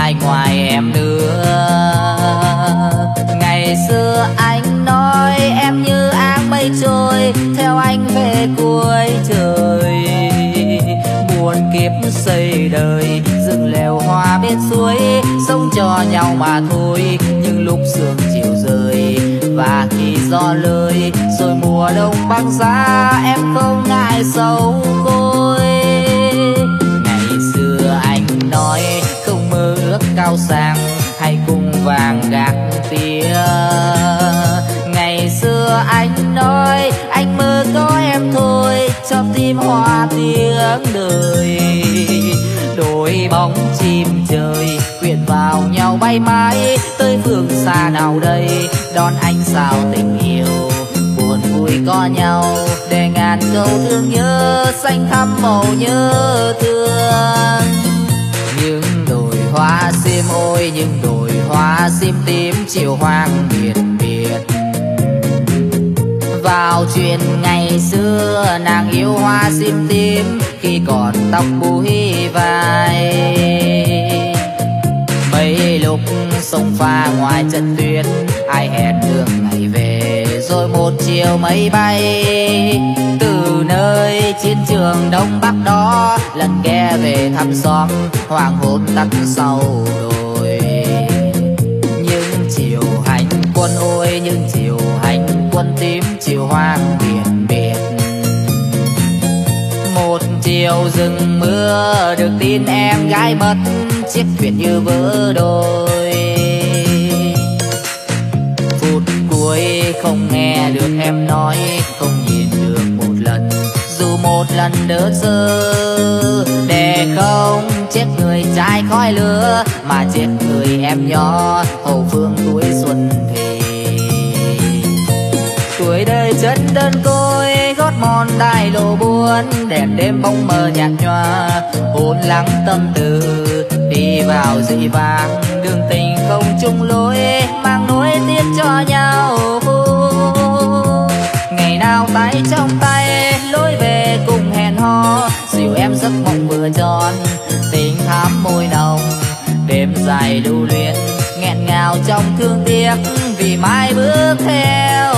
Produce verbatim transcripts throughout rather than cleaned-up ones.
ai ngoài em nữa. Ngày xưa anh nói em như áng mây trôi, theo anh về cuối trời. Muôn kiếp xây đời, dựng lều hoa bên suối, sống cho nhau mà thôi. Nhưng lúc sương chiều rơi và khi gió lơi, rồi mùa đông băng giá, em không ngại sầu côi. Ngày xưa anh nói không mơ ước cao sang, hay cung vàng gạc tía. Ngày xưa anh nói anh mơ có em thôi, cho tim hoa tiếng đời. Đôi bóng chim trời quyện vào nhau bay mãi, tới phương xa nào đây đón anh sao tình yêu. Buồn vui có nhau để ngàn câu thương nhớ, xanh thắm màu nhớ thương. Những đồi hoa sim ôi, những đồi hoa sim tím, chiều hoang biệt biệt. Vào chuyện ngày xưa nàng yêu hoa sim tím, khi còn tóc búi vai. Mấy lúc sông pha ngoài chân tuyến, ai hẹn đường ngày về, rồi một chiều mây bay. Từ nơi chiến trường đông bắc đó, lần ghé về thăm xóm, hoàng hôn tắt sau đồi. Những chiều hành quân ôi, những chiều hành quân tím, chiều hoang biển biệt. Một chiều rừng mưa, được tin em gái mất, chiếc thuyền như vỡ đôi. Phút cuối không nghe được em nói, không nhìn được một lần, dù một lần đỡ sơ. Để không chết người trai khói lửa, mà chết người em nhỏ hậu phương tuổi xuân thì. Tuổi đời chân đơn côi, gót mòn đai lộ buồn, đèn đêm bóng mờ nhạt nhòa, hồn lắng tâm tư đi vào dị vang. Đường tình không chung lối, mang nỗi tiếc cho nhau. Ngày nào tay trong tay, lối về cùng hẹn hò, dìu em giấc mộng vừa tròn, tình thắm môi nồng. Đêm dài lưu luyến, nghẹn ngào trong thương tiếc, vì mai bước theo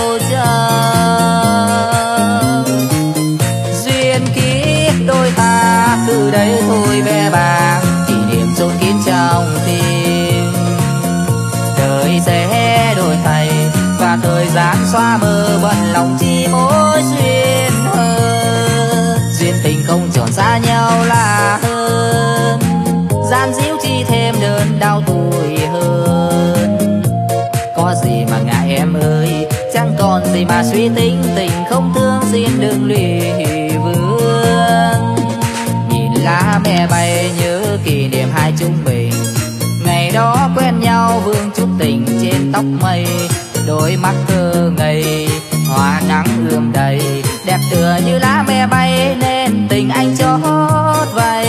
chờ. Duyên kiếp đôi ta từ đây thôi ve vàng, kỷ niệm chôn kín trong tim. Đời sẽ đổi thay và thời gian xóa mờ, bận lòng chi mối duyên hơn. Duyên tình không tròn xa nhau là hơn, gian díu chi thêm đơn đau tuổi hơn. Có gì mà ngại em ơi, chẳng còn gì mà suy tính, tình không thương xin đừng lụy vương. Nhìn lá me bay nhớ kỷ niệm hai chúng mình, ngày đó quen nhau vương chút tình trên tóc mây. Đôi mắt thơ ngây, hoa nắng ươm đầy, đẹp tựa như lá me bay nên tình anh chót vay.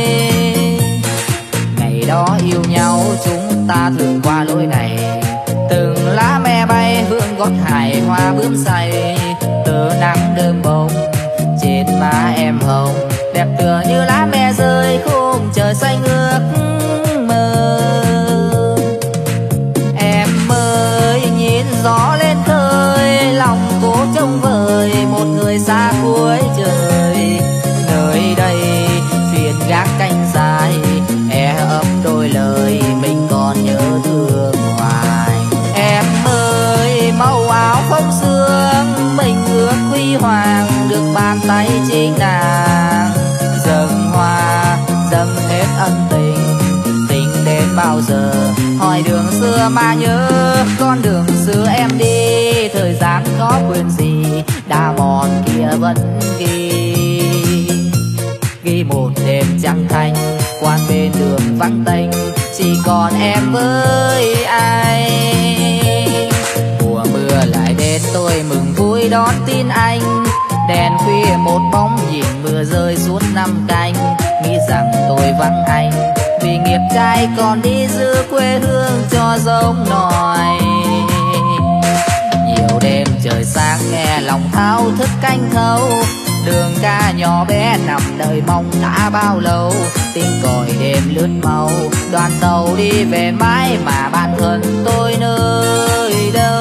Ngày đó yêu nhau chúng ta thường qua lối này, từng lá me bay hương gót hài hoa bướm say. Tờ nắng đơm bông trên má em hồng, đẹp tựa như lá me rơi khung trời xanh ước mơ. Em ơi nhìn gió lên khơi, lòng cố trông vời một người xa cuối trời. Nơi đây thuyền gác canh dài, e ấp đôi lời mình còn nhớ thương hoài. Em ơi màu áo không sương, mình ước huy hoàng được bàn tay chính nàng. Dâng hoa dâng hết ân tình, tình đến bao giờ hỏi đường xưa mà nhớ. Con đường xưa em đi, thời gian có quên gì, đã mòn kia vẫn ghi. Ghi một đêm trăng thanh, quan bên đường vắng tênh, chỉ còn em với anh. Mùa mưa lại đến tôi mừng vui đón tin anh, đèn khuya một bóng nhìn mưa rơi suốt năm canh. Nghĩ rằng tôi vắng anh, vì nghiệp trai còn đi giữ quê hương cho giống nòi. Nhiều đêm trời sáng nghe lòng thao thức canh thâu, đường ca nhỏ bé nằm đợi mong đã bao lâu. Tiếng còi đêm lướt mau, đoàn tàu đi về mãi mà bạn thân tôi nơi đâu.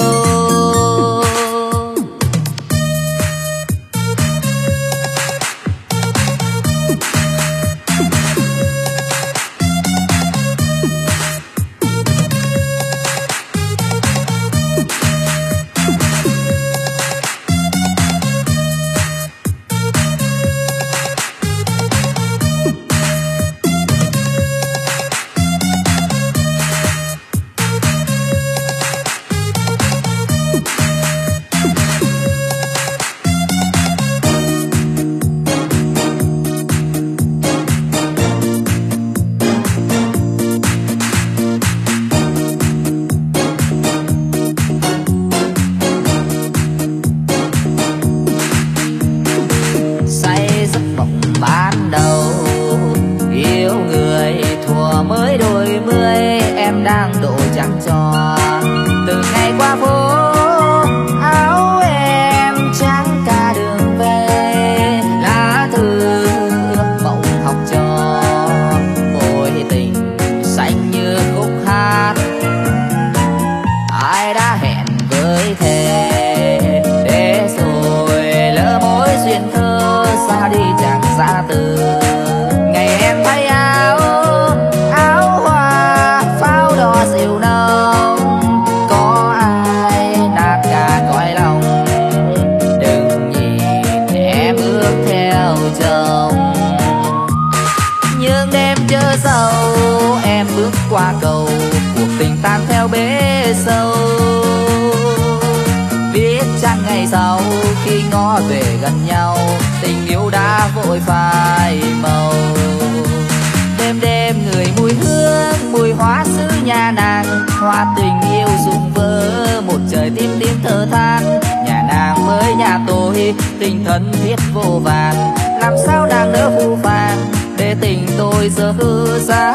Tình thân thiết vô vàn, làm sao nàng nỡ phũ phàng để tình tôi giờ hư giá.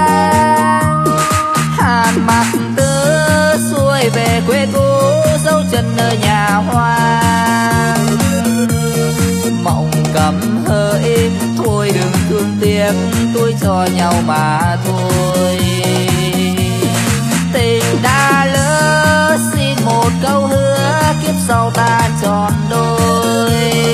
Hàn mặt tứ xuôi về quê cũ, dấu chân nơi nhà hoang. Mộng cấm hỡi thôi đừng thương tiếc, tôi cho nhau mà thôi. Tình đã lỡ xin một câu hứa, kiếp sau ta tròn đôi.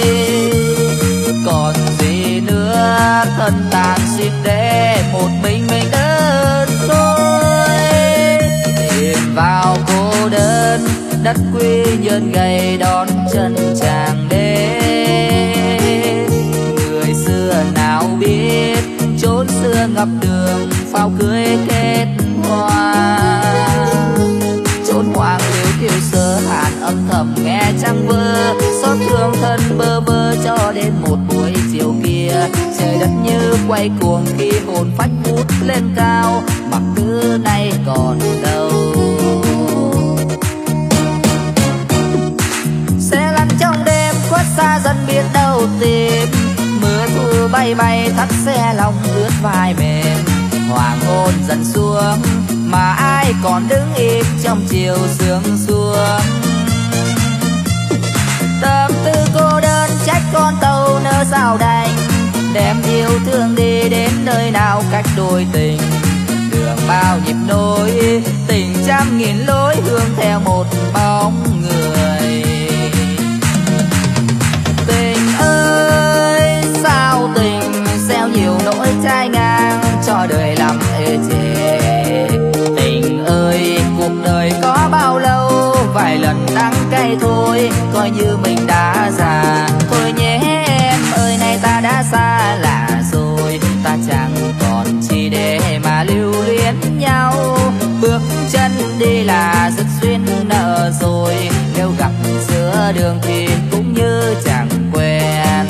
Còn gì nữa thân tàn xin để một mình mình đơn thôi. Tìm vào cô đơn đất quy nhơn gầy đón chân chàng đến. Người xưa nào biết chốn xưa ngập đường, pháo cưới kết hoa. Chốn hoang liêu kiều sơ hàn âm thầm nghe trăng vơ, xót thương thân bơ vơ cho đến một buổi chiều kia. Trời đất như quay cuồng khi hồn phách vút lên cao, mặc cứ nay còn đâu. Xe lăn trong đêm khuất xa dần biết đâu tìm, mưa thu bay bay thắt xe lòng ướt vai mềm. Hoàng hôn dần xuống mà ai còn đứng im trong chiều sương xuống. Tâm tư cô đơn trách con tàu nỡ sao đành, đem yêu thương đi đến nơi nào cách đôi tình. Đường bao nhịp nối tình trăm nghìn lối, hướng theo một bóng người. Tình ơi sao tình gieo nhiều nỗi trái ngang, cho đời làm ê chề. Tình ơi cuộc đời có bao lâu, vài lần đắng cay thôi, coi như mình đã già. Thôi nhé em ơi nay ta đã xa lạ rồi, ta chẳng còn chi để mà lưu luyến nhau. Bước chân đi là dứt duyên nợ rồi, nếu gặp giữa đường thì cũng như chẳng quen.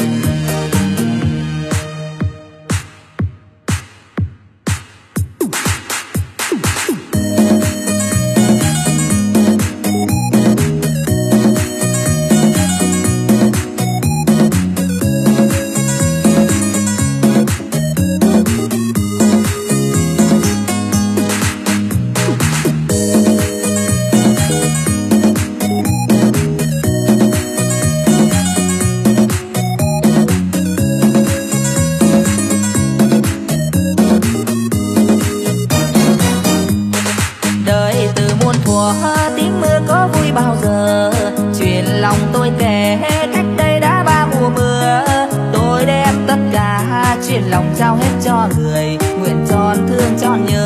tôi kể cách đây đã ba mùa mưa. Tôi đem tất cả chuyện lòng trao hết cho người, nguyện tròn thương trọn nhớ.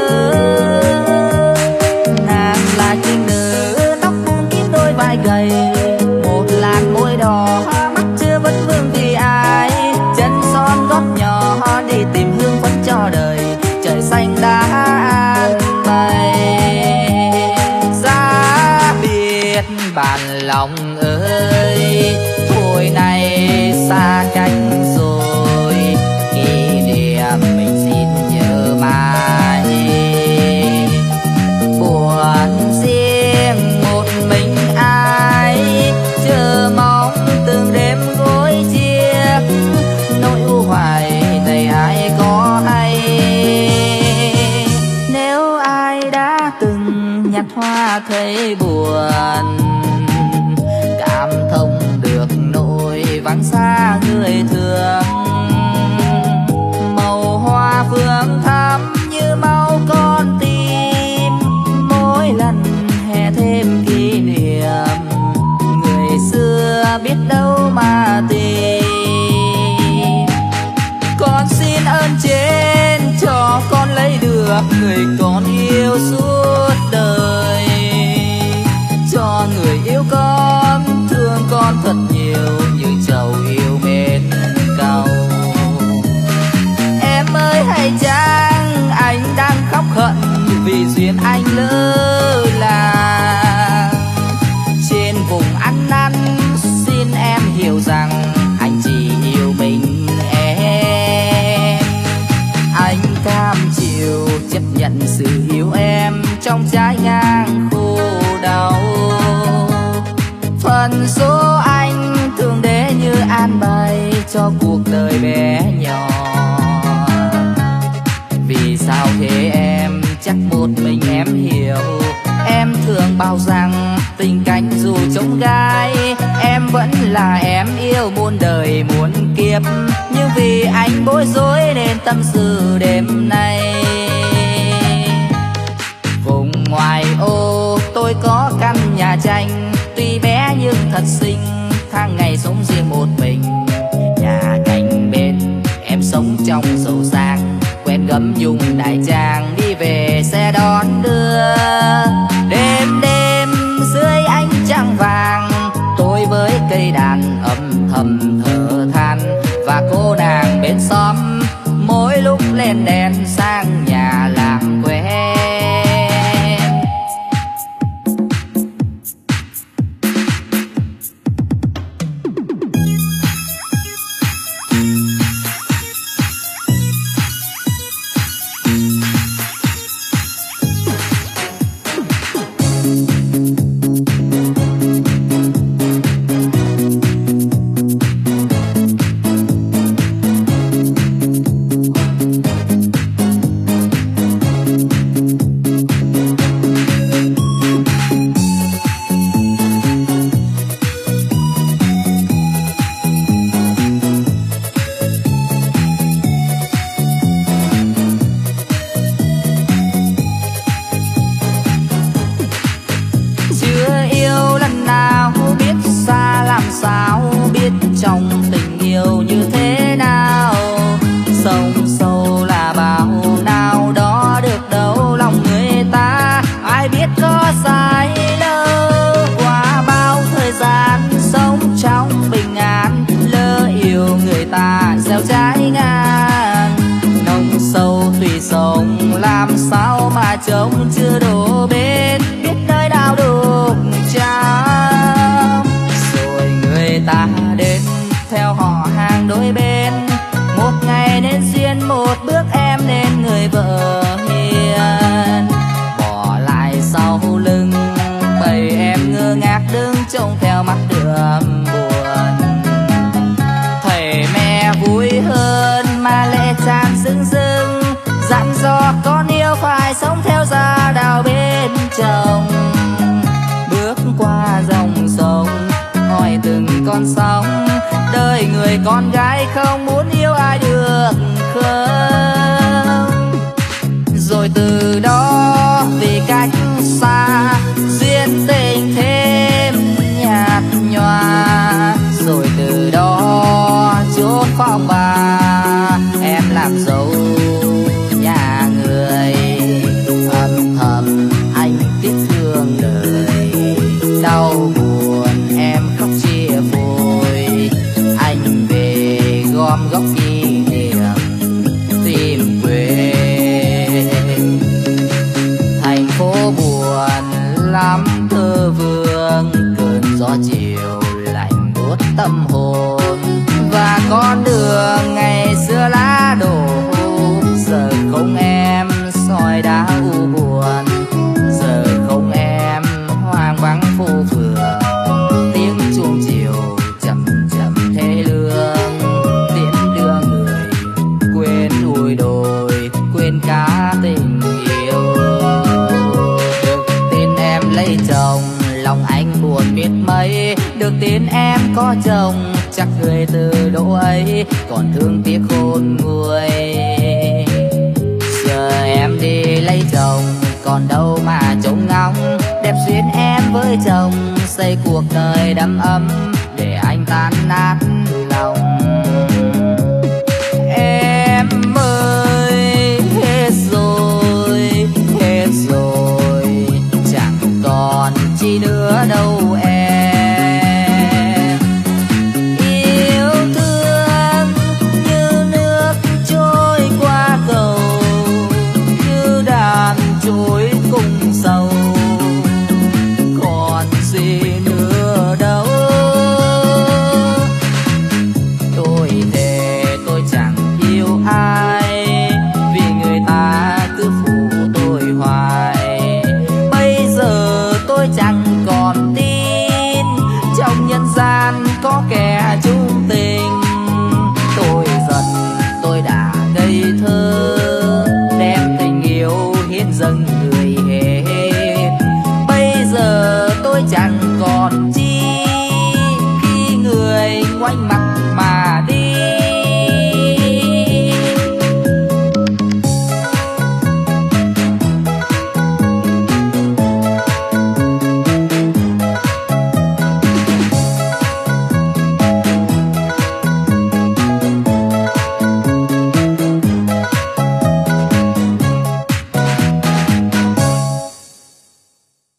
Nàng là trinh nữ tóc buông kín đôi vai gầy, một làn môi đỏ mắt chưa vấn vương vì ai. Chân son gót nhỏ đi tìm hương phấn cho đời, trời xanh đã an bày. Giá biệt bàn lòng ơi, thôi nay xa cách rồi, kỷ niệm mình xin nhớ mãi. Buồn riêng một mình ai, chờ mong từng đêm gối chiếc, nỗi u hoài này ai có hay. Nếu ai đã từng nhặt hoa thấy buồn, cảm thông được nỗi vắng xa người thương. Màu hoa phương thắm như máu con tim, mỗi lần hè thêm kỷ niệm, người xưa biết đâu mà tìm. Con xin ơn trên cho con lấy được người con yêu suốt đời, cho người yêu con thương con thật nhiều như trầu yêu bên cầu. Em ơi hãy chăng anh đang khóc hận vì duyên anh lỡ làng. Trên vùng ăn năn xin em hiểu rằng anh chỉ yêu mình em. Anh cam chịu chấp nhận sự yêu em trong trái ngang khô đau. Phần số anh thường để như an bài cho cuộc đời bé nhỏ. Vì sao thế em chắc một mình em hiểu. Em thường bảo rằng tình cảnh dù trông gai, em vẫn là em yêu muôn đời muôn kiếp. Nhưng vì anh bối rối nên tâm sự đêm nay. Vùng ngoài ô tôi có căn nhà tranh, tuy bé nhưng thật xinh, tháng ngày sống riêng một mình. Nhà cạnh bên em sống trong giàu sang, quen gấm dùng đại trang đi về xe đón đưa. Đêm đêm dưới ánh trăng vàng, tôi với cây đàn âm thầm thở than. Và cô nàng bên xóm mỗi lúc lên đèn sang nhà làm quen. Trông chưa đổ bên, biết nơi nào đục trắng. Rồi người ta đến theo họ hàng đôi bên, một ngày nên duyên một bước em nên người vợ hiền. Bỏ lại sau lưng bầy em ngơ ngác đứng trông theo mắt đượm buồn. Thầy mẹ vui hơn mà lệ tràn rưng rưng, dặn dò con yêu phải sống theo gia đạo bên chồng. Bước qua dòng sông hỏi từng con sóng, đời người con gái không muốn yêu ai được không. Rồi từ đó vì cách xa duyên tình thêm nhạt nhòa. ngắm thơ vương, cơn gió chiều lạnh buốt tâm hồn. Và con đường ngày xưa lá đổ, giờ không em soi đá u buồn, giờ không em hoang vắng phố phường. Tiếng chuông chiều chậm chậm thế lương, tiễn đưa người quên núi đồi, quên cả tình yêu. Được tin em lấy chồng, lòng anh buồn biết mấy. Được tin em có chồng, chắc người từ độ ấy còn thương tiếc khôn nguôi. Giờ em đi lấy chồng, còn đâu mà trông ngóng. Đẹp duyên em với chồng, xây cuộc đời đầm ấm để anh tan nát